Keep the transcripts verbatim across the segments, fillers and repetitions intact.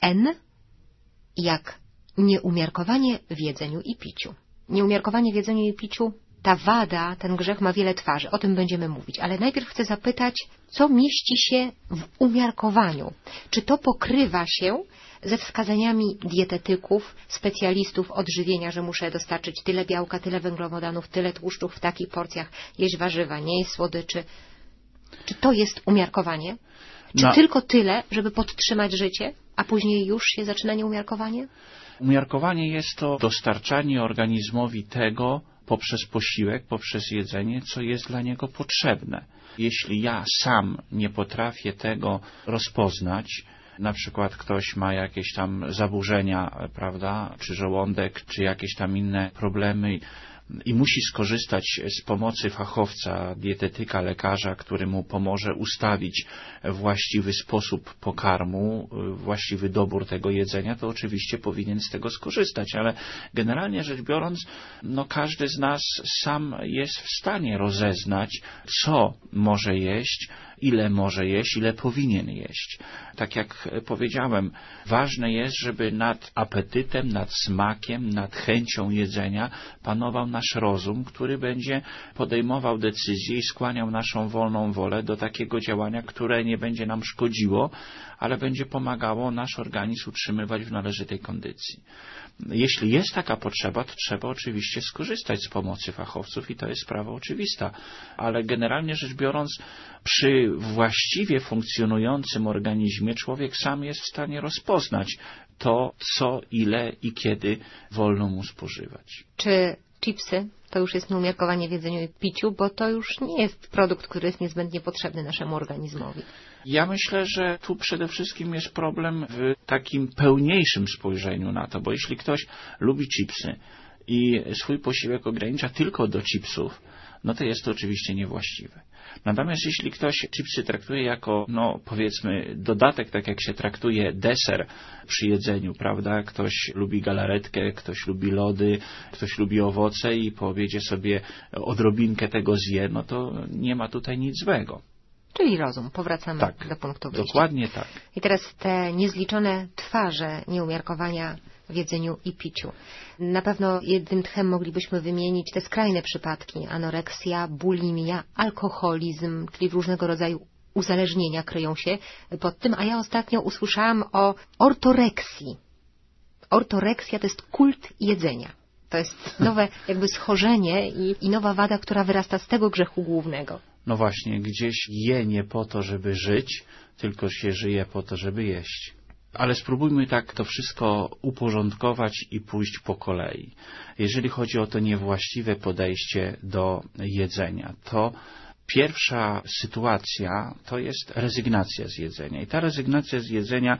N jak nieumiarkowanie w jedzeniu i piciu. Nieumiarkowanie w jedzeniu i piciu, ta wada, ten grzech ma wiele twarzy. O tym będziemy mówić. Ale najpierw chcę zapytać, co mieści się w umiarkowaniu? Czy to pokrywa się ze wskazaniami dietetyków, specjalistów odżywienia, że muszę dostarczyć tyle białka, tyle węglowodanów, tyle tłuszczów w takich porcjach, jeść warzywa, nie jeść słodyczy? Czy to jest umiarkowanie? Czy no. tylko tyle, żeby podtrzymać życie, a później już się zaczyna nieumiarkowanie? Umiarkowanie jest to dostarczanie organizmowi tego poprzez posiłek, poprzez jedzenie, co jest dla niego potrzebne. Jeśli ja sam nie potrafię tego rozpoznać, na przykład ktoś ma jakieś tam zaburzenia, prawda, czy żołądek, czy jakieś tam inne problemy i musi skorzystać z pomocy fachowca, dietetyka, lekarza, który mu pomoże ustawić właściwy sposób pokarmu, właściwy dobór tego jedzenia, to oczywiście powinien z tego skorzystać, ale generalnie rzecz biorąc, no każdy z nas sam jest w stanie rozeznać, co może jeść, ile może jeść, ile powinien jeść. Tak jak powiedziałem, ważne jest, żeby nad apetytem, nad smakiem, nad chęcią jedzenia panował nasz rozum, który będzie podejmował decyzje i skłaniał naszą wolną wolę do takiego działania, które nie będzie nam szkodziło, ale będzie pomagało nasz organizm utrzymywać w należytej kondycji. Jeśli jest taka potrzeba, to trzeba oczywiście skorzystać z pomocy fachowców i to jest sprawa oczywista, ale generalnie rzecz biorąc, przy właściwie funkcjonującym organizmie człowiek sam jest w stanie rozpoznać to, co, ile i kiedy wolno mu spożywać. Czy chipsy to już jest nieumiarkowanie w jedzeniu i piciu, bo to już nie jest produkt, który jest niezbędnie potrzebny naszemu organizmowi? Ja myślę, że tu przede wszystkim jest problem w takim pełniejszym spojrzeniu na to, bo jeśli ktoś lubi chipsy i swój posiłek ogranicza tylko do chipsów, no to jest to oczywiście niewłaściwe. Natomiast jeśli ktoś chipsy traktuje jako, no powiedzmy, dodatek, tak jak się traktuje deser przy jedzeniu, prawda? Ktoś lubi galaretkę, ktoś lubi lody, ktoś lubi owoce i po obiedzie sobie odrobinkę tego zje, no to nie ma tutaj nic złego. Czyli rozum. Powracamy tak, do punktu wyjścia. Dokładnie tak. I teraz te niezliczone twarze nieumiarkowania w jedzeniu i piciu. Na pewno jednym tchem moglibyśmy wymienić te skrajne przypadki. Anoreksja, bulimia, alkoholizm, czyli różnego rodzaju uzależnienia kryją się pod tym. A ja ostatnio usłyszałam o ortoreksji. Ortoreksja to jest kult jedzenia. To jest nowe jakby schorzenie i, i nowa wada, która wyrasta z tego grzechu głównego. No właśnie, gdzieś je nie po to, żeby żyć, tylko się żyje po to, żeby jeść. Ale spróbujmy tak to wszystko uporządkować i pójść po kolei. Jeżeli chodzi o to niewłaściwe podejście do jedzenia, to pierwsza sytuacja to jest rezygnacja z jedzenia. I ta rezygnacja z jedzenia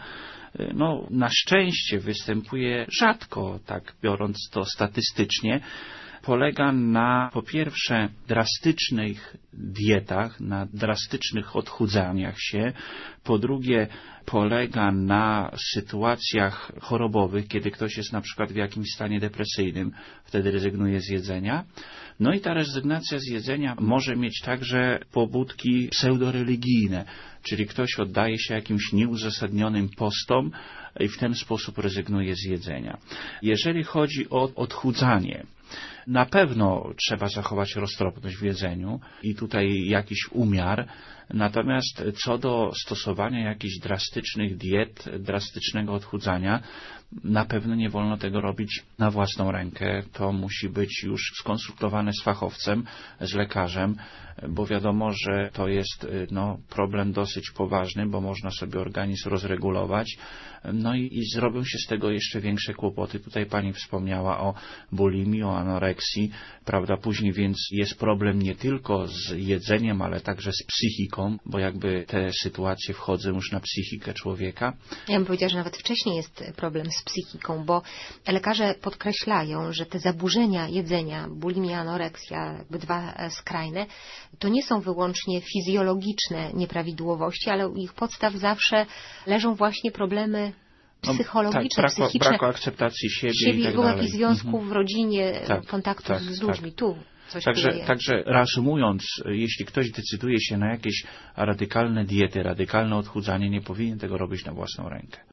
no, na szczęście występuje rzadko, tak biorąc to statystycznie, polega na, po pierwsze, drastycznych dietach, na drastycznych odchudzaniach się, po drugie, polega na sytuacjach chorobowych, kiedy ktoś jest na przykład w jakimś stanie depresyjnym, wtedy rezygnuje z jedzenia. No i ta rezygnacja z jedzenia może mieć także pobudki pseudoreligijne, czyli ktoś oddaje się jakimś nieuzasadnionym postom i w ten sposób rezygnuje z jedzenia. Jeżeli chodzi o odchudzanie, na pewno trzeba zachować roztropność w jedzeniu i tutaj jakiś umiar, natomiast co do stosowania jakichś drastycznych diet, drastycznego odchudzania, na pewno nie wolno tego robić na własną rękę. To musi być już skonsultowane z fachowcem, z lekarzem, bo wiadomo, że to jest no, problem dosyć poważny, bo można sobie organizm rozregulować, no i, i zrobią się z tego jeszcze większe kłopoty. Tutaj pani wspomniała o bulimii, o anoreksji, prawda, później więc jest problem nie tylko z jedzeniem, ale także z psychiką, bo jakby te sytuacje wchodzą już na psychikę człowieka. Ja bym powiedziała, że nawet wcześniej jest problem z psychiką, bo lekarze podkreślają, że te zaburzenia jedzenia, bulimia, anoreksja, jakby dwa skrajne, to nie są wyłącznie fizjologiczne nieprawidłowości, ale u ich podstaw zawsze leżą właśnie problemy psychologiczne, no, tak, braku, psychiczne. braku akceptacji siebie, siebie i tak w ogóle dalej. związków mhm. w rodzinie, tak, kontaktu tak, z ludźmi. Tak. Tu coś Także, tutaj także reasumując, jeśli ktoś decyduje się na jakieś radykalne diety, radykalne odchudzanie, nie powinien tego robić na własną rękę.